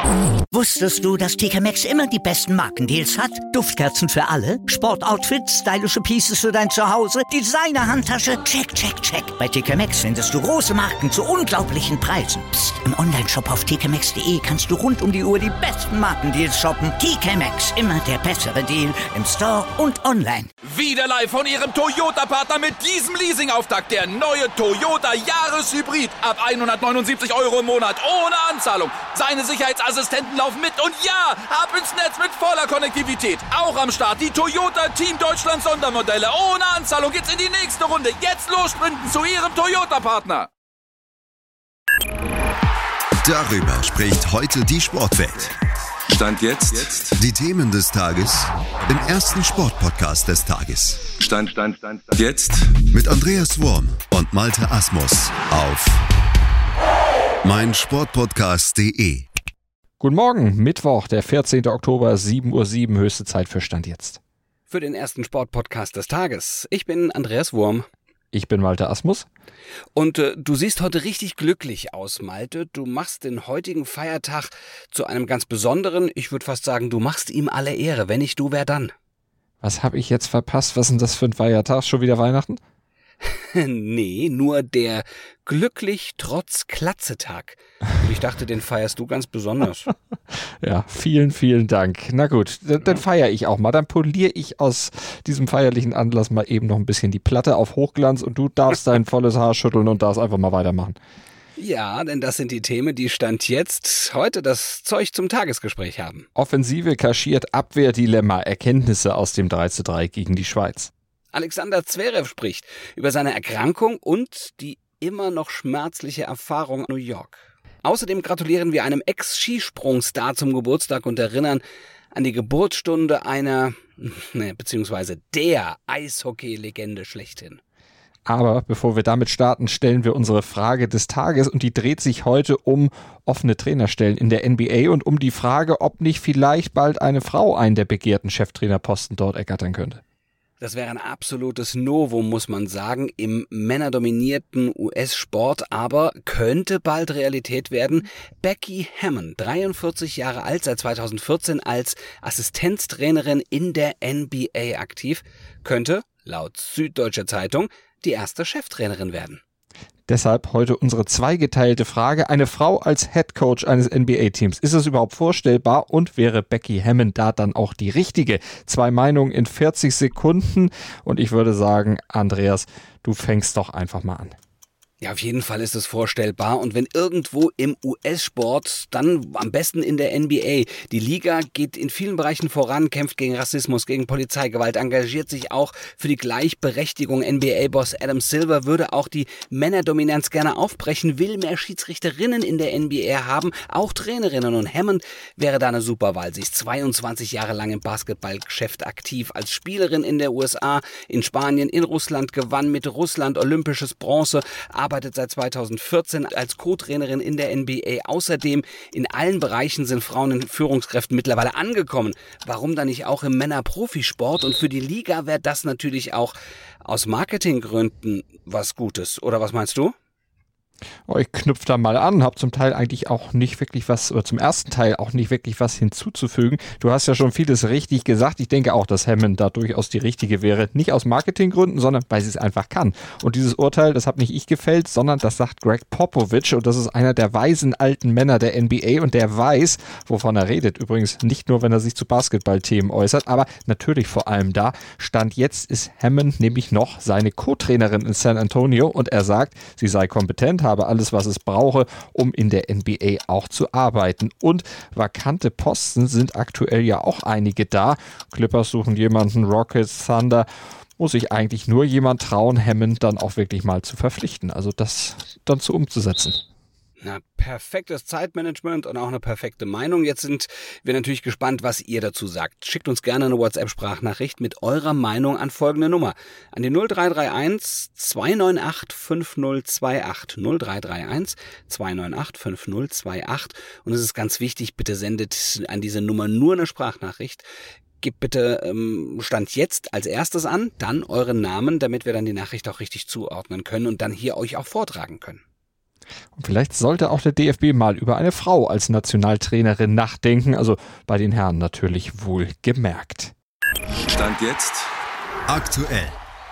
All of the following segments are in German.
Wusstest du, dass TK Maxx immer die besten Markendeals hat? Duftkerzen für alle, Sportoutfits, stylische Pieces für dein Zuhause, Designer-Handtasche, check, check, check. Bei TK Maxx findest du große Marken zu unglaublichen Preisen. Psst. Im Onlineshop auf tkmaxx.de kannst du rund um die Uhr die besten Markendeals shoppen. TK Maxx, immer der bessere Deal im Store und online. Wieder live von Ihrem Toyota-Partner mit diesem Leasing-Auftakt. Der neue Toyota Jahreshybrid. Ab 179 € im Monat. Ohne Anzahlung. Seine Sicherheitsassistenten laufen mit. Und ja, ab ins Netz mit voller Konnektivität. Auch am Start die Toyota Team Deutschland Sondermodelle. Ohne Anzahlung geht's in die nächste Runde. Jetzt los sprinten zu Ihrem Toyota-Partner. Darüber spricht heute die Sportwelt. Stand jetzt. Die Themen des Tages im ersten Sportpodcast des Tages. Stand jetzt. Mit Andreas Worm und Malte Asmus auf meinsportpodcast.de. Guten Morgen, Mittwoch, der 14. Oktober, 7:07 Uhr, höchste Zeit für Stand jetzt. Für den ersten Sportpodcast des Tages. Ich bin Andreas Worm. Ich bin Malte Asmus. Und du siehst heute richtig glücklich aus, Malte. Du machst den heutigen Feiertag zu einem ganz besonderen. Ich würde fast sagen, du machst ihm alle Ehre. Wenn nicht du, wer dann? Was habe ich jetzt verpasst? Was ist denn das für ein Feiertag? Schon wieder Weihnachten? Nee, nur der Glücklich-Trotz-Klatze-Tag. Und ich dachte, den feierst du ganz besonders. Ja, vielen, vielen Dank. Na gut, dann feiere ich auch mal. Dann poliere ich aus diesem feierlichen Anlass mal eben noch ein bisschen die Platte auf Hochglanz und du darfst dein volles Haar schütteln und darfst einfach mal weitermachen. Ja, denn das sind die Themen, die Stand jetzt heute das Zeug zum Tagesgespräch haben. Offensive kaschiert, Abwehrdilemma, Erkenntnisse aus dem 3:3 gegen die Schweiz. Alexander Zverev spricht über seine Erkrankung und die immer noch schmerzliche Erfahrung in New York. Außerdem gratulieren wir einem Ex-Skisprungstar zum Geburtstag und erinnern an die Geburtsstunde beziehungsweise der Eishockey-Legende schlechthin. Aber bevor wir damit starten, stellen wir unsere Frage des Tages und die dreht sich heute um offene Trainerstellen in der NBA und um die Frage, ob nicht vielleicht bald eine Frau einen der begehrten Cheftrainerposten dort ergattern könnte. Das wäre ein absolutes Novum, muss man sagen, im männerdominierten US-Sport, aber könnte bald Realität werden. Becky Hammon, 43 Jahre alt, seit 2014 als Assistenztrainerin in der NBA aktiv, könnte, laut Süddeutsche Zeitung, die erste Cheftrainerin werden. Deshalb heute unsere zweigeteilte Frage. Eine Frau als Headcoach eines NBA-Teams. Ist es überhaupt vorstellbar und wäre Becky Hammon da dann auch die richtige? 2 Meinungen in 40 Sekunden und ich würde sagen, Andreas, du fängst doch einfach mal an. Ja, auf jeden Fall ist es vorstellbar und wenn irgendwo im US-Sport, dann am besten in der NBA. Die Liga geht in vielen Bereichen voran, kämpft gegen Rassismus, gegen Polizeigewalt, engagiert sich auch für die Gleichberechtigung. NBA-Boss Adam Silver würde auch die Männerdominanz gerne aufbrechen, will mehr Schiedsrichterinnen in der NBA haben, auch Trainerinnen und Hammond wäre da eine super Wahl. Sie ist 22 Jahre lang im Basketballgeschäft aktiv, als Spielerin in der USA, in Spanien, in Russland, gewann mit Russland olympisches Bronze, arbeitet seit 2014 als Co-Trainerin in der NBA. Außerdem in allen Bereichen sind Frauen in Führungskräften mittlerweile angekommen. Warum dann nicht auch im Männerprofisport? Und für die Liga wäre das natürlich auch aus Marketinggründen was Gutes. Oder was meinst du? Ich knüpfe da mal an, habe zum Teil eigentlich auch nicht wirklich was, oder zum ersten Teil auch nicht wirklich was hinzuzufügen. Du hast ja schon vieles richtig gesagt. Ich denke auch, dass Hammon da durchaus die richtige wäre. Nicht aus Marketinggründen, sondern weil sie es einfach kann. Und dieses Urteil, das habe nicht ich gefällt, sondern das sagt Greg Popovich. Und das ist einer der weisen alten Männer der NBA und der weiß, wovon er redet. Übrigens nicht nur, wenn er sich zu Basketballthemen äußert, aber natürlich vor allem da. Stand jetzt ist Hammon nämlich noch seine Co-Trainerin in San Antonio und er sagt, sie sei kompetent, habe alles, was es brauche, um in der NBA auch zu arbeiten. Und vakante Posten sind aktuell ja auch einige da. Clippers suchen jemanden, Rockets, Thunder. Muss sich eigentlich nur jemand trauen, Hammon dann auch wirklich mal zu verpflichten. Also das dann so umzusetzen. Na, perfektes Zeitmanagement und auch eine perfekte Meinung. Jetzt sind wir natürlich gespannt, was ihr dazu sagt. Schickt uns gerne eine WhatsApp-Sprachnachricht mit eurer Meinung an folgende Nummer. An die 0331 298 5028. 0331 298 5028. Und es ist ganz wichtig, bitte sendet an diese Nummer nur eine Sprachnachricht. Gebt bitte Stand jetzt als erstes an, dann euren Namen, damit wir dann die Nachricht auch richtig zuordnen können und dann hier euch auch vortragen können. Und vielleicht sollte auch der DFB mal über eine Frau als Nationaltrainerin nachdenken, also bei den Herren natürlich wohl gemerkt. Stand jetzt Aktuell.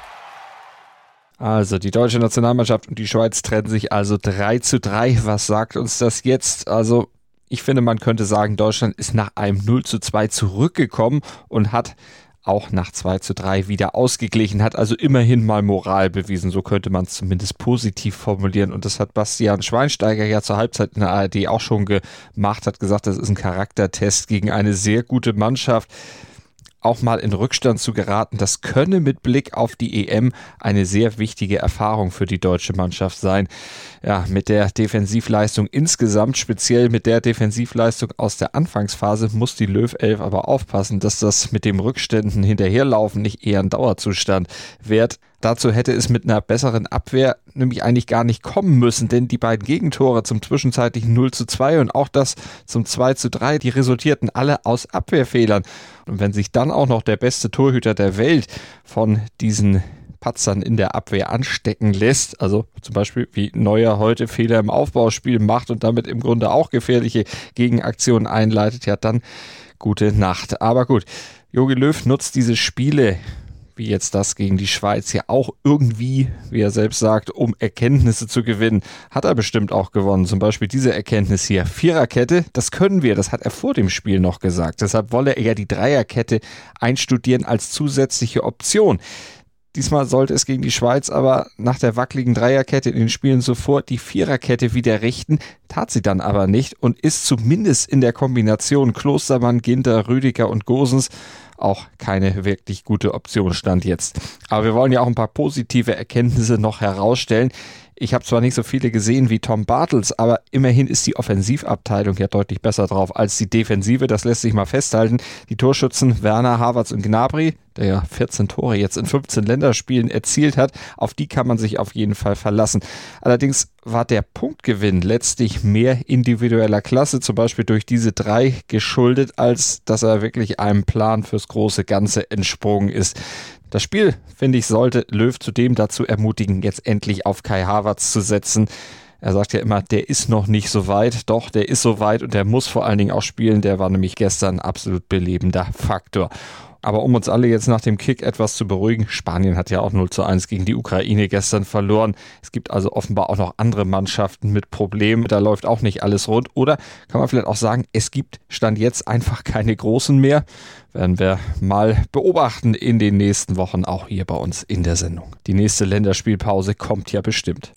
Also die deutsche Nationalmannschaft und die Schweiz trennen sich also 3:3. Was sagt uns das jetzt? Also ich finde, man könnte sagen, Deutschland ist nach einem 0:2 zurückgekommen und hat auch nach 2:3 wieder ausgeglichen, hat also immerhin mal Moral bewiesen. So könnte man es zumindest positiv formulieren. Und das hat Bastian Schweinsteiger ja zur Halbzeit in der ARD auch schon gemacht, hat gesagt, das ist ein Charaktertest gegen eine sehr gute Mannschaft. Auch mal in Rückstand zu geraten, das könne mit Blick auf die EM eine sehr wichtige Erfahrung für die deutsche Mannschaft sein. Ja, mit der Defensivleistung insgesamt, speziell mit der Defensivleistung aus der Anfangsphase, muss die Löw-Elf aber aufpassen, dass das mit dem Rückständen hinterherlaufen nicht eher ein Dauerzustand wird. Dazu hätte es mit einer besseren Abwehr nämlich eigentlich gar nicht kommen müssen, denn die beiden Gegentore zum zwischenzeitlichen 0:2 und auch das zum 2:3, die resultierten alle aus Abwehrfehlern. Und wenn sich dann auch noch der beste Torhüter der Welt von diesen Patzern in der Abwehr anstecken lässt, also zum Beispiel wie Neuer heute Fehler im Aufbauspiel macht und damit im Grunde auch gefährliche Gegenaktionen einleitet, ja dann gute Nacht. Aber gut, Jogi Löw nutzt diese Spiele wie jetzt das gegen die Schweiz, ja auch irgendwie, wie er selbst sagt, um Erkenntnisse zu gewinnen. Hat er bestimmt auch gewonnen. Zum Beispiel diese Erkenntnis hier. Viererkette, das können wir. Das hat er vor dem Spiel noch gesagt. Deshalb wolle er ja die Dreierkette einstudieren als zusätzliche Option. Diesmal sollte es gegen die Schweiz aber nach der wackeligen Dreierkette in den Spielen sofort die Viererkette wieder richten. Tat sie dann aber nicht und ist zumindest in der Kombination Klostermann, Ginter, Rüdiger und Gosens auch keine wirklich gute Option stand jetzt. Aber wir wollen ja auch ein paar positive Erkenntnisse noch herausstellen. Ich habe zwar nicht so viele gesehen wie Tom Bartels, aber immerhin ist die Offensivabteilung ja deutlich besser drauf als die Defensive. Das lässt sich mal festhalten. Die Torschützen Werner, Havertz und Gnabry, der ja 14 Tore jetzt in 15 Länderspielen erzielt hat, auf die kann man sich auf jeden Fall verlassen. Allerdings war der Punktgewinn letztlich mehr individueller Klasse, zum Beispiel durch diese 3 geschuldet, als dass er wirklich einem Plan fürs große Ganze entsprungen ist. Das Spiel, finde ich, sollte Löw zudem dazu ermutigen, jetzt endlich auf Kai Havertz zu setzen. Er sagt ja immer, der ist noch nicht so weit. Doch, der ist so weit und der muss vor allen Dingen auch spielen. Der war nämlich gestern ein absolut belebender Faktor. Aber um uns alle jetzt nach dem Kick etwas zu beruhigen, Spanien hat ja auch 0:1 gegen die Ukraine gestern verloren. Es gibt also offenbar auch noch andere Mannschaften mit Problemen. Da läuft auch nicht alles rund. Oder kann man vielleicht auch sagen, es gibt Stand jetzt einfach keine Großen mehr. Werden wir mal beobachten in den nächsten Wochen, auch hier bei uns in der Sendung. Die nächste Länderspielpause kommt ja bestimmt.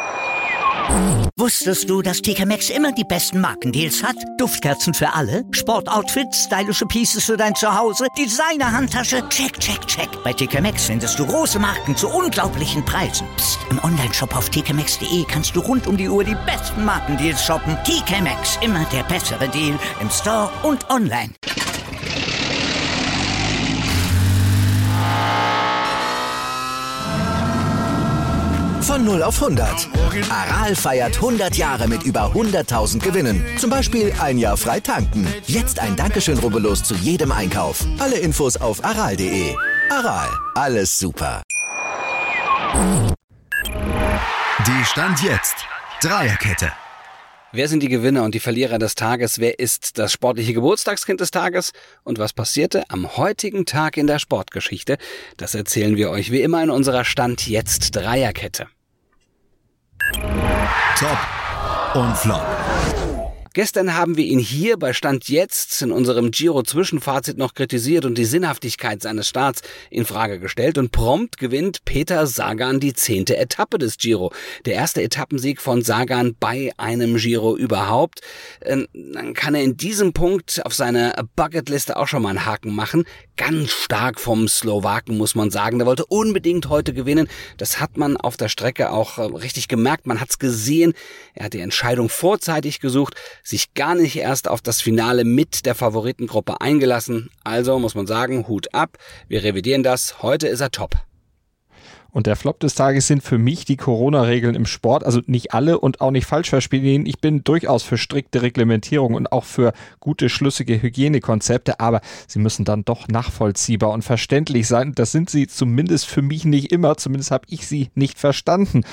Wusstest du, dass TK Maxx immer die besten Markendeals hat? Duftkerzen für alle, Sportoutfits, stylische Pieces für dein Zuhause, Designer-Handtasche, check, check, check. Bei TK Maxx findest du große Marken zu unglaublichen Preisen. Psst. Im Onlineshop auf tkmaxx.de kannst du rund um die Uhr die besten Markendeals shoppen. TK Maxx, immer der bessere Deal im Store und online. Von 0 auf 100. Aral feiert 100 Jahre mit über 100.000 Gewinnen. Zum Beispiel ein Jahr frei tanken. Jetzt ein Dankeschön, rubbellos zu jedem Einkauf. Alle Infos auf aral.de. Aral, alles super. Die Stand jetzt Dreierkette. Wer sind die Gewinner und die Verlierer des Tages? Wer ist das sportliche Geburtstagskind des Tages? Und was passierte am heutigen Tag in der Sportgeschichte? Das erzählen wir euch wie immer in unserer Stand jetzt Dreierkette. Top und Flop. Gestern haben wir ihn hier bei Stand jetzt in unserem Giro-Zwischenfazit noch kritisiert und die Sinnhaftigkeit seines Starts in Frage gestellt. Und prompt gewinnt Peter Sagan die 10. Etappe des Giro. Der erste Etappensieg von Sagan bei einem Giro überhaupt. Dann kann er in diesem Punkt auf seiner Bucketliste auch schon mal einen Haken machen. Ganz stark vom Slowaken, muss man sagen. Der wollte unbedingt heute gewinnen. Das hat man auf der Strecke auch richtig gemerkt. Man hat's gesehen. Er hat die Entscheidung vorzeitig gesucht, sich gar nicht erst auf das Finale mit der Favoritengruppe eingelassen. Also muss man sagen, Hut ab. Wir revidieren das. Heute ist er top. Und der Flop des Tages sind für mich die Corona-Regeln im Sport. Also nicht alle und auch nicht falsch verstehen. Ich bin durchaus für strikte Reglementierung und auch für gute, schlüssige Hygienekonzepte. Aber sie müssen dann doch nachvollziehbar und verständlich sein. Das sind sie zumindest für mich nicht immer. Zumindest habe ich sie nicht verstanden.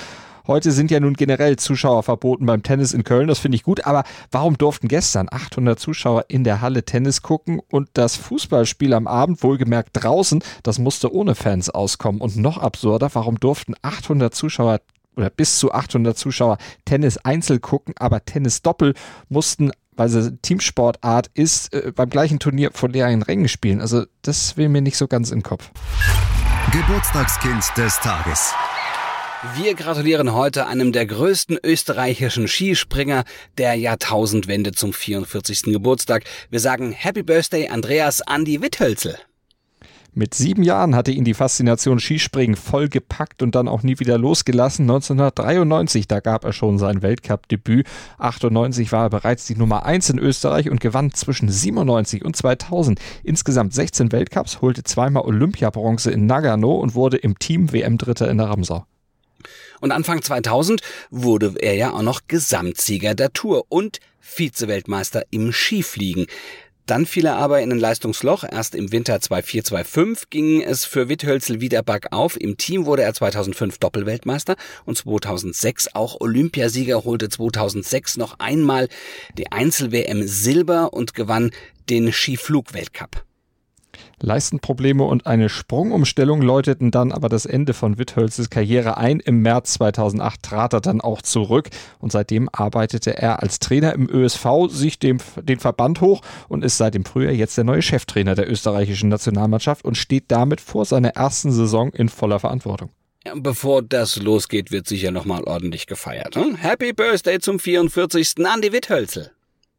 Heute sind ja nun generell Zuschauer verboten beim Tennis in Köln, das finde ich gut, aber warum durften gestern 800 Zuschauer in der Halle Tennis gucken und das Fußballspiel am Abend, wohlgemerkt draußen, das musste ohne Fans auskommen? Und noch absurder, warum durften 800 Zuschauer oder bis zu 800 Zuschauer Tennis Einzel gucken, aber Tennis Doppel mussten, weil sie Teamsportart ist, beim gleichen Turnier vor leeren Rängen spielen? Also das will mir nicht so ganz im Kopf. Geburtstagskind des Tages. Wir gratulieren heute einem der größten österreichischen Skispringer der Jahrtausendwende zum 44. Geburtstag. Wir sagen Happy Birthday Andreas Andi Witthölzl. Mit 7 Jahren hatte ihn die Faszination Skispringen voll gepackt und dann auch nie wieder losgelassen. 1993, da gab er schon sein Weltcup-Debüt. 98 war er bereits die Nummer 1 in Österreich und gewann zwischen 97 und 2000 insgesamt 16 Weltcups, holte zweimal Olympiabronze in Nagano und wurde im Team WM-Dritter in der Ramsau. Und Anfang 2000 wurde er ja auch noch Gesamtsieger der Tour und Vize-Weltmeister im Skifliegen. Dann fiel er aber in ein Leistungsloch. Erst im Winter 2004/2005 ging es für Witthölzl wieder bergauf. Im Team wurde er 2005 Doppelweltmeister und 2006 auch Olympiasieger, holte 2006 noch einmal die Einzel-WM Silber und gewann den Skiflug-Weltcup. Leistenprobleme und eine Sprungumstellung läuteten dann aber das Ende von Witthölzls Karriere ein. Im März 2008 trat er dann auch zurück und seitdem arbeitete er als Trainer im ÖSV, sich den Verband hoch und ist seit dem Frühjahr jetzt der neue Cheftrainer der österreichischen Nationalmannschaft und steht damit vor seiner ersten Saison in voller Verantwortung. Ja, bevor das losgeht, wird sicher nochmal ordentlich gefeiert. Happy Birthday zum 44. Andi Witthölzl.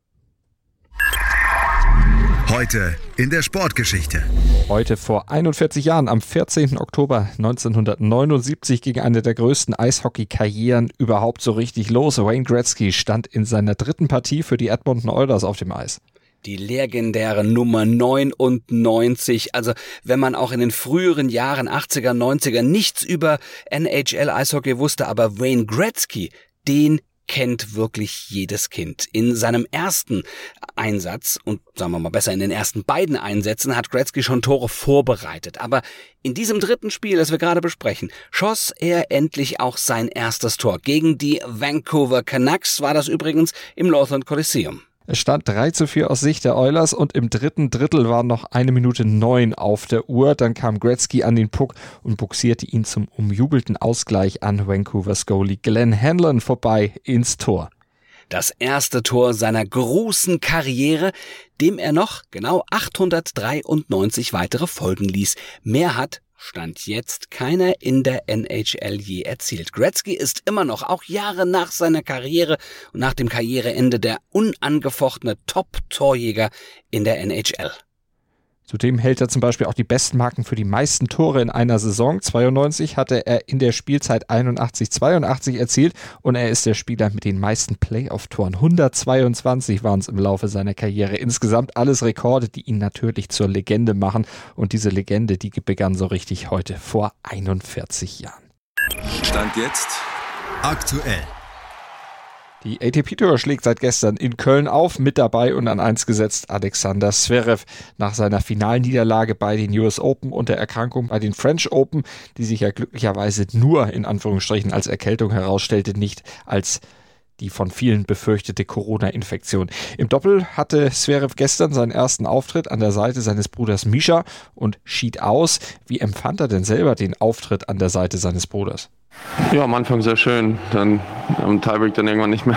Heute in der Sportgeschichte. Heute vor 41 Jahren, am 14. Oktober 1979, ging eine der größten Eishockey-Karrieren überhaupt so richtig los. Wayne Gretzky stand in seiner 3. Partie für die Edmonton Oilers auf dem Eis. Die legendäre Nummer 99. Also wenn man auch in den früheren Jahren 80er, 90er nichts über NHL-Eishockey wusste, aber Wayne Gretzky, den kennt wirklich jedes Kind. In seinem ersten Einsatz und sagen wir mal besser in den ersten beiden Einsätzen hat Gretzky schon Tore vorbereitet. Aber in diesem 3. Spiel, das wir gerade besprechen, schoss er endlich auch sein erstes Tor. Gegen die Vancouver Canucks war das übrigens im Northland Coliseum. Es stand 3:4 aus Sicht der Oilers und im 3. Drittel war noch 1:09 auf der Uhr. Dann kam Gretzky an den Puck und buxierte ihn zum umjubelten Ausgleich an Vancouvers Goalie Glenn Hanlon vorbei ins Tor. Das erste Tor seiner großen Karriere, dem er noch genau 893 weitere folgen ließ. Mehr hat Stand jetzt keiner in der NHL je erzielt. Gretzky ist immer noch, auch Jahre nach seiner Karriere und nach dem Karriereende, der unangefochtene Top-Torjäger in der NHL. Zudem hält er zum Beispiel auch die Bestmarken für die meisten Tore in einer Saison. 92 hatte er in der Spielzeit 81/82 erzielt und er ist der Spieler mit den meisten Playoff-Toren. 122 waren es im Laufe seiner Karriere. Insgesamt alles Rekorde, die ihn natürlich zur Legende machen. Und diese Legende, die begann so richtig heute vor 41 Jahren. Stand jetzt Aktuell. Die ATP-Tour schlägt seit gestern in Köln auf, mit dabei und an 1 gesetzt Alexander Zverev. Nach seiner Finalniederlage bei den US Open und der Erkrankung bei den French Open, die sich ja glücklicherweise nur in Anführungsstrichen als Erkältung herausstellte, nicht als die von vielen befürchtete Corona-Infektion. Im Doppel hatte Zverev gestern seinen ersten Auftritt an der Seite seines Bruders Mischa und schied aus. Wie empfand er denn selber den Auftritt an der Seite seines Bruders? Ja, am Anfang sehr schön, dann am Tiebreak dann irgendwann nicht mehr.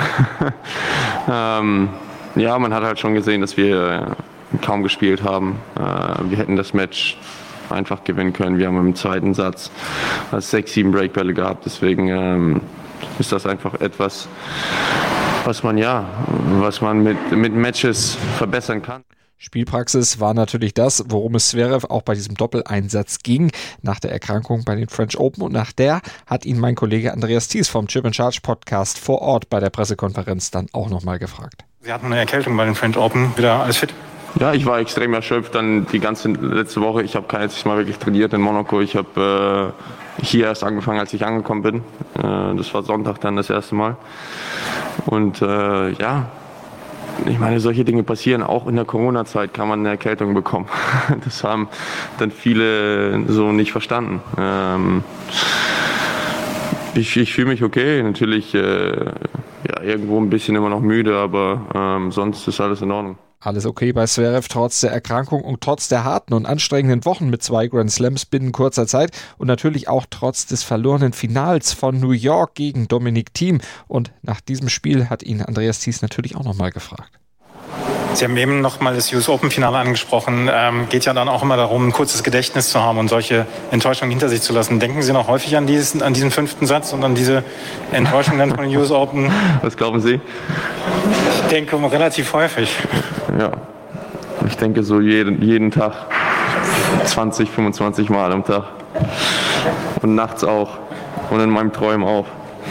Ja, man hat halt schon gesehen, dass wir kaum gespielt haben. Wir hätten das Match einfach gewinnen können. Wir haben im zweiten Satz 6, 7 Breakbälle gehabt, deswegen ist das einfach etwas, was man mit Matches verbessern kann. Spielpraxis war natürlich das, worum es Zverev auch bei diesem Doppeleinsatz ging, nach der Erkrankung bei den French Open. Und nach der hat ihn mein Kollege Andreas Thies vom Chip & Charge Podcast vor Ort bei der Pressekonferenz dann auch nochmal gefragt. Sie hatten eine Erkältung bei den French Open, wieder alles fit? Ja, ich war extrem erschöpft dann die ganze letzte Woche. Ich habe kein einziges Mal wirklich trainiert in Monaco. Ich habe hier erst angefangen, als ich angekommen bin. Das war Sonntag dann das erste Mal. Und ich meine, solche Dinge passieren. Auch in der Corona-Zeit kann man eine Erkältung bekommen. Das haben dann viele so nicht verstanden. Ich fühle mich okay. Natürlich irgendwo ein bisschen immer noch müde, aber sonst ist alles in Ordnung. Alles okay bei Zverev trotz der Erkrankung und trotz der harten und anstrengenden Wochen mit 2 Grand Slams binnen kurzer Zeit und natürlich auch trotz des verlorenen Finals von New York gegen Dominic Thiem. Und nach diesem Spiel hat ihn Andreas Thies natürlich auch nochmal gefragt. Sie haben eben nochmal das US Open-Finale angesprochen. Geht ja dann auch immer darum, ein kurzes Gedächtnis zu haben und solche Enttäuschungen hinter sich zu lassen. Denken Sie noch häufig an diesen 5. Satz und an diese Enttäuschung dann von den US Open? Was glauben Sie? Ich denke relativ häufig. Ja, ich denke so jeden Tag 20, 25 Mal am Tag. Und nachts auch. Und in meinem Träumen auch.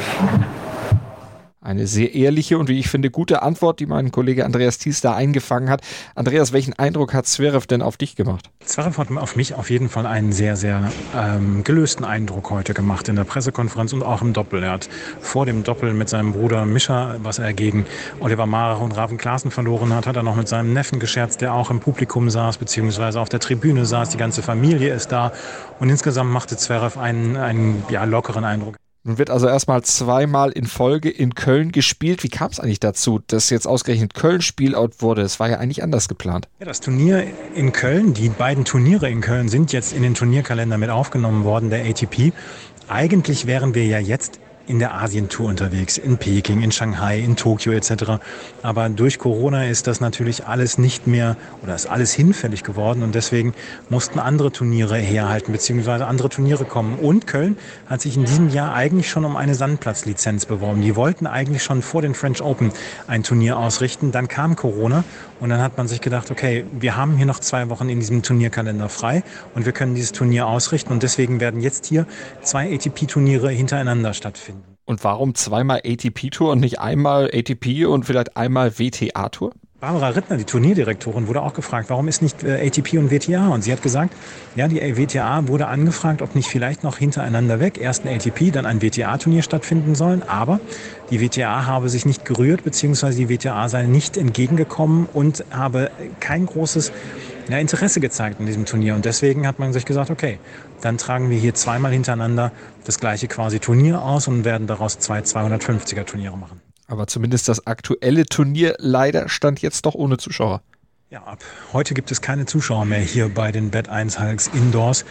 Eine sehr ehrliche und wie ich finde gute Antwort, die mein Kollege Andreas Thies da eingefangen hat. Andreas, welchen Eindruck hat Zverev denn auf dich gemacht? Zverev hat auf mich auf jeden Fall einen sehr, sehr gelösten Eindruck heute gemacht in der Pressekonferenz und auch im Doppel. Er hat vor dem Doppel mit seinem Bruder Mischa, was er gegen Oliver Marach und Raven Klaasen verloren hat er noch mit seinem Neffen gescherzt, der auch im Publikum saß, beziehungsweise auf der Tribüne saß. Die ganze Familie ist da und insgesamt machte Zverev einen lockeren Eindruck. Nun wird also erstmal 2-mal in Folge in Köln gespielt. Wie kam es eigentlich dazu, dass jetzt ausgerechnet Köln Spielort wurde? Es war ja eigentlich anders geplant. Ja, das Turnier in Köln, die beiden Turniere in Köln sind jetzt in den Turnierkalender mit aufgenommen worden, der ATP. Eigentlich wären wir ja jetzt in der Asientour unterwegs, in Peking, in Shanghai, in Tokio etc. Aber durch Corona ist das natürlich alles nicht mehr oder ist alles hinfällig geworden und deswegen mussten andere Turniere herhalten beziehungsweise andere Turniere kommen. Und Köln hat sich in diesem Jahr eigentlich schon um eine Sandplatzlizenz beworben. Die wollten eigentlich schon vor den French Open ein Turnier ausrichten. Dann kam Corona und dann hat man sich gedacht, okay, wir haben hier noch 2 Wochen in diesem Turnierkalender frei und wir können dieses Turnier ausrichten und deswegen werden jetzt hier 2 ATP-Turniere hintereinander stattfinden. Und warum 2-mal ATP-Tour und nicht einmal ATP und vielleicht einmal WTA-Tour? Barbara Rittner, die Turnierdirektorin, wurde auch gefragt, warum ist nicht ATP und WTA? Und sie hat gesagt, ja, die WTA wurde angefragt, ob nicht vielleicht noch hintereinander weg erst ein ATP, dann ein WTA-Turnier stattfinden sollen. Aber die WTA habe sich nicht gerührt, beziehungsweise die WTA sei nicht entgegengekommen und habe kein großes Interesse gezeigt in diesem Turnier. Und deswegen hat man sich gesagt, okay, dann tragen wir hier 2-mal hintereinander das gleiche quasi Turnier aus und werden daraus 2 250er-Turniere machen. Aber zumindest das aktuelle Turnier leider stand jetzt doch ohne Zuschauer. Ja, ab heute gibt es keine Zuschauer mehr hier bei den Bet1 Hulks Indoors.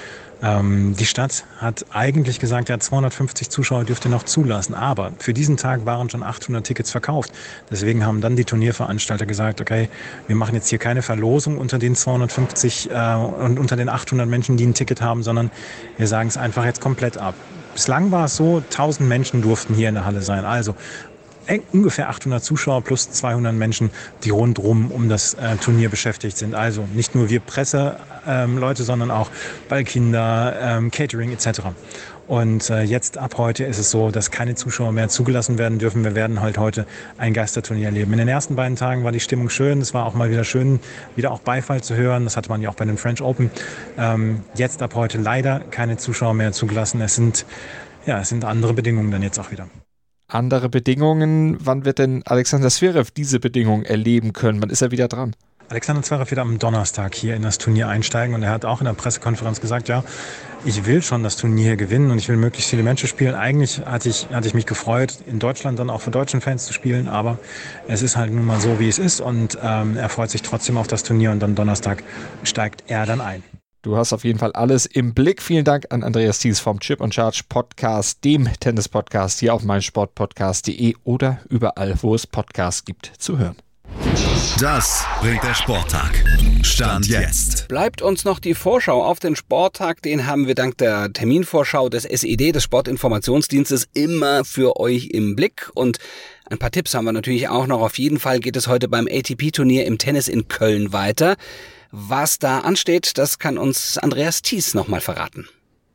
Die Stadt hat eigentlich gesagt, ja, 250 Zuschauer dürfte noch zulassen. Aber für diesen Tag waren schon 800 Tickets verkauft. Deswegen haben dann die Turnierveranstalter gesagt, okay, wir machen jetzt hier keine Verlosung unter den 250 und unter den 800 Menschen, die ein Ticket haben, sondern wir sagen es einfach jetzt komplett ab. Bislang war es so, 1000 Menschen durften hier in der Halle sein. Also ungefähr 800 Zuschauer plus 200 Menschen, die rundrum um das Turnier beschäftigt sind. Also nicht nur wir Presseleute, sondern auch Ballkinder, Catering etc. Und jetzt ab heute ist es so, dass keine Zuschauer mehr zugelassen werden dürfen. Wir werden halt heute ein Geisterturnier erleben. In den ersten beiden Tagen war die Stimmung schön. Es war auch mal wieder schön, wieder auch Beifall zu hören. Das hatte man ja auch bei den French Open. Jetzt ab heute leider keine Zuschauer mehr zugelassen. Es sind andere Bedingungen dann jetzt auch wieder. Andere Bedingungen, wann wird denn Alexander Zverev diese Bedingungen erleben können? Wann ist er wieder dran? Alexander Zverev wird am Donnerstag hier in das Turnier einsteigen und er hat auch in der Pressekonferenz gesagt, ja, ich will schon das Turnier hier gewinnen und ich will möglichst viele Matches spielen. Eigentlich hatte ich mich gefreut, in Deutschland dann auch für deutschen Fans zu spielen, aber es ist halt nun mal so, wie es ist und er freut sich trotzdem auf das Turnier und dann Donnerstag steigt er dann ein. Du hast auf jeden Fall alles im Blick. Vielen Dank an Andreas Thies vom Chip & Charge Podcast, dem Tennis-Podcast hier auf meinsportpodcast.de oder überall, wo es Podcasts gibt, zu hören. Das bringt der Sporttag. Stand jetzt. Bleibt uns noch die Vorschau auf den Sporttag. Den haben wir dank der Terminvorschau des SED, des Sportinformationsdienstes, immer für euch im Blick. Und ein paar Tipps haben wir natürlich auch noch. Auf jeden Fall geht es heute beim ATP-Turnier im Tennis in Köln weiter. Was da ansteht, das kann uns Andreas Thies nochmal verraten.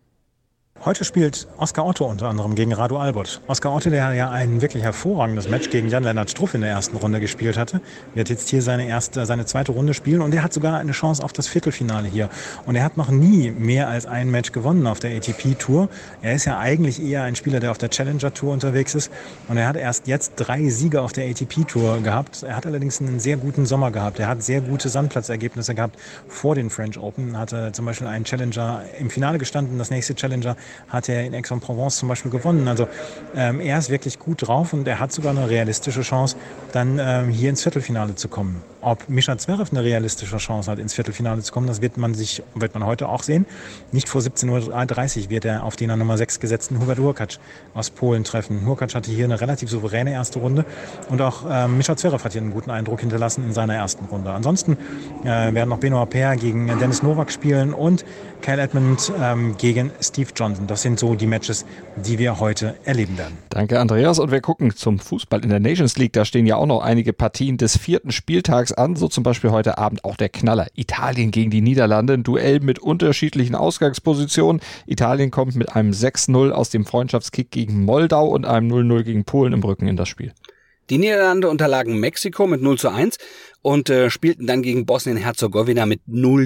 Heute spielt Oskar Otto unter anderem gegen Radu Albot. Oskar Otto, der ja ein wirklich hervorragendes Match gegen Jan-Lennart Struff in der ersten Runde gespielt hatte, wird jetzt hier seine zweite Runde spielen und er hat sogar eine Chance auf das Viertelfinale hier. Und er hat noch nie mehr als ein Match gewonnen auf der ATP-Tour. Er ist ja eigentlich eher ein Spieler, der auf der Challenger-Tour unterwegs ist und er hat erst jetzt 3 Siege auf der ATP-Tour gehabt. Er hat allerdings einen sehr guten Sommer gehabt. Er hat sehr gute Sandplatzergebnisse gehabt vor den French Open. Hatte zum Beispiel einen Challenger im Finale gestanden, das nächste Challenger hat er in Aix-en-Provence zum Beispiel gewonnen. Also er ist wirklich gut drauf und er hat sogar eine realistische Chance, dann hier ins Viertelfinale zu kommen. Ob Mischa Zverev eine realistische Chance hat, ins Viertelfinale zu kommen, das wird man heute auch sehen. Nicht vor 17:30 Uhr wird er auf den an Nummer 6 gesetzten Hubert Hurkacz aus Polen treffen. Hurkacz hatte hier eine relativ souveräne erste Runde und auch Mischa Zverev hat hier einen guten Eindruck hinterlassen in seiner ersten Runde. Ansonsten werden noch Benoit Paire gegen Dennis Novak spielen und Kyle Edmund gegen Steve Johnson. Das sind so die Matches, die wir heute erleben werden. Danke, Andreas. Und wir gucken zum Fußball in der Nations League. Da stehen ja auch noch einige Partien des 4. Spieltags an. So zum Beispiel heute Abend auch der Knaller. Italien gegen die Niederlande. Ein Duell mit unterschiedlichen Ausgangspositionen. Italien kommt mit einem 6-0 aus dem Freundschaftskick gegen Moldau und einem 0-0 gegen Polen im Rücken in das Spiel. Die Niederlande unterlagen Mexiko mit 0-1 und spielten dann gegen Bosnien-Herzegowina mit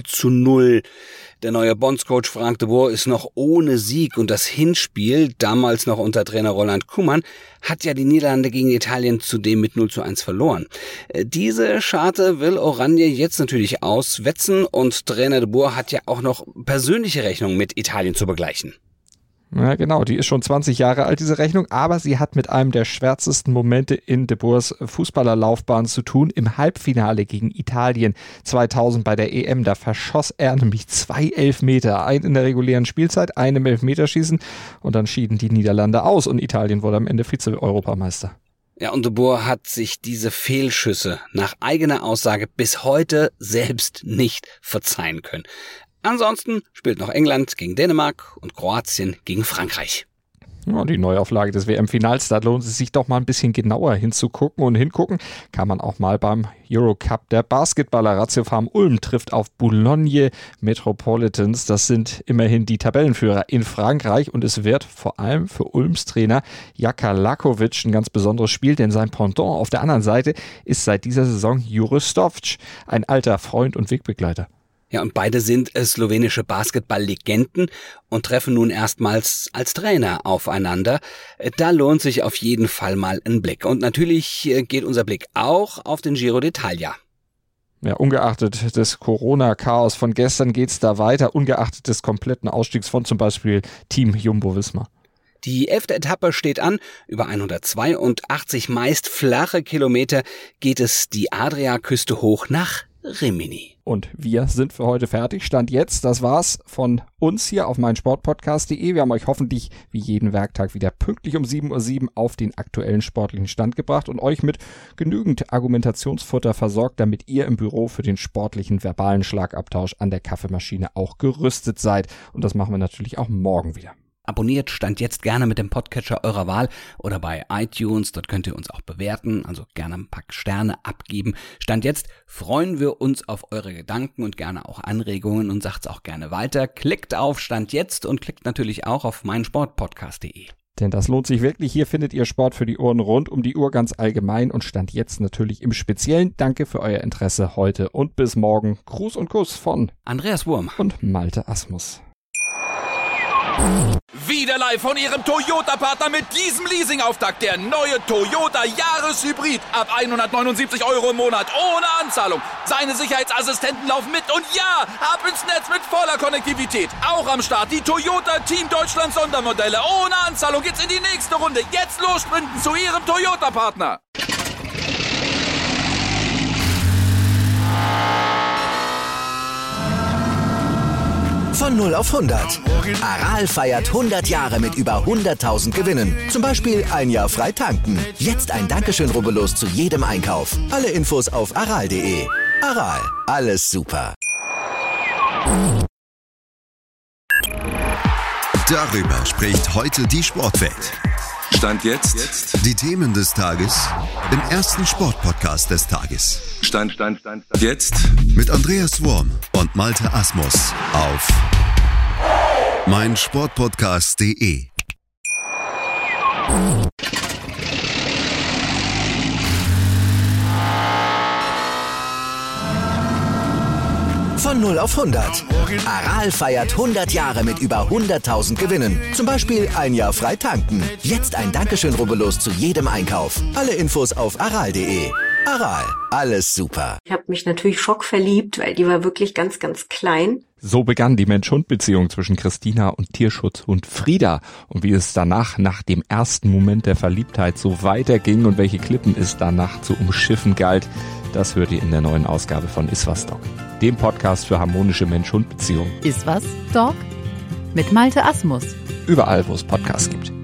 0-0. Der neue Bondscoach Frank de Boer ist noch ohne Sieg und das Hinspiel, damals noch unter Trainer Ronald Koeman, hat ja die Niederlande gegen Italien zudem mit 0-1 verloren. Diese Scharte will Oranje jetzt natürlich auswetzen und Trainer de Boer hat ja auch noch persönliche Rechnungen mit Italien zu begleichen. Ja, genau, die ist schon 20 Jahre alt, diese Rechnung, aber sie hat mit einem der schwärzesten Momente in de Boers Fußballerlaufbahn zu tun. Im Halbfinale gegen Italien 2000 bei der EM, da verschoss er nämlich 2 Elfmeter, einen in der regulären Spielzeit, einen im Elfmeterschießen und dann schieden die Niederlande aus und Italien wurde am Ende Vize-Europameister. Ja, und de Boer hat sich diese Fehlschüsse nach eigener Aussage bis heute selbst nicht verzeihen können. Ansonsten spielt noch England gegen Dänemark und Kroatien gegen Frankreich. Ja, die Neuauflage des WM-Finals, da lohnt es sich doch mal ein bisschen genauer hinzugucken. Und hingucken kann man auch mal beim Eurocup der Basketballer. Ratio Farm Ulm trifft auf Boulogne Metropolitans. Das sind immerhin die Tabellenführer in Frankreich. Und es wird vor allem für Ulms Trainer Jaka Lakovic ein ganz besonderes Spiel, denn sein Pendant auf der anderen Seite ist seit dieser Saison Jure Stovč, ein alter Freund und Wegbegleiter. Ja, und beide sind slowenische Basketball-Legenden und treffen nun erstmals als Trainer aufeinander. Da lohnt sich auf jeden Fall mal ein Blick. Und natürlich geht unser Blick auch auf den Giro d'Italia. Ja, ungeachtet des Corona-Chaos von gestern geht's da weiter, ungeachtet des kompletten Ausstiegs von zum Beispiel Team Jumbo-Visma. Die 11. Etappe steht an. Über 182 meist flache Kilometer geht es die Adriaküste hoch nach Rimini. Und wir sind für heute fertig. Stand jetzt, das war's von uns hier auf meinsportpodcast.de. Wir haben euch hoffentlich wie jeden Werktag wieder pünktlich um 7:07 Uhr auf den aktuellen sportlichen Stand gebracht und euch mit genügend Argumentationsfutter versorgt, damit ihr im Büro für den sportlichen verbalen Schlagabtausch an der Kaffeemaschine auch gerüstet seid. Und das machen wir natürlich auch morgen wieder. Abonniert Stand jetzt gerne mit dem Podcatcher eurer Wahl oder bei iTunes, dort könnt ihr uns auch bewerten, also gerne ein paar Sterne abgeben. Stand jetzt freuen wir uns auf eure Gedanken und gerne auch Anregungen und sagt's auch gerne weiter. Klickt auf Stand jetzt und klickt natürlich auch auf meinsportpodcast.de. Denn das lohnt sich wirklich. Hier findet ihr Sport für die Ohren rund um die Uhr ganz allgemein und Stand jetzt natürlich im Speziellen. Danke für euer Interesse heute und bis morgen. Gruß und Kuss von Andreas Wurm und Malte Asmus. Wieder live von Ihrem Toyota-Partner mit diesem Leasing-Auftakt. Der neue Toyota Jahreshybrid. Ab 179 € im Monat. Ohne Anzahlung. Seine Sicherheitsassistenten laufen mit. Und ja, ab ins Netz mit voller Konnektivität. Auch am Start die Toyota Team Deutschland Sondermodelle. Ohne Anzahlung geht's in die nächste Runde. Jetzt los sprinten zu Ihrem Toyota-Partner. Von 0 auf 100. Aral feiert 100 Jahre mit über 100.000 Gewinnen. Zum Beispiel ein Jahr frei tanken. Jetzt ein Dankeschön, rubbellos zu jedem Einkauf. Alle Infos auf aral.de. Aral, alles super. Darüber spricht heute die Sportwelt. Stand jetzt. Die Themen des Tages im ersten Sportpodcast des Tages. Stand jetzt. Mit Andreas Wurm und Malte Asmus auf meinsportpodcast.de. Von 0 auf 100. Aral feiert 100 Jahre mit über 100.000 Gewinnen. Zum Beispiel ein Jahr frei tanken. Jetzt ein Dankeschön, rubbellos zu jedem Einkauf. Alle Infos auf aral.de. Aral, alles super. Ich habe mich natürlich schockverliebt, weil die war wirklich ganz, ganz klein. So begann die Mensch-Hund-Beziehung zwischen Christina und Tierschutzhund Frieda. Und wie es danach, nach dem ersten Moment der Verliebtheit, so weiterging und welche Klippen es danach zu umschiffen galt, das hört ihr in der neuen Ausgabe von Iswas Dog, dem Podcast für harmonische Mensch-Hund-Beziehungen. Iswas Dog? Mit Malte Asmus. Überall, wo es Podcasts gibt.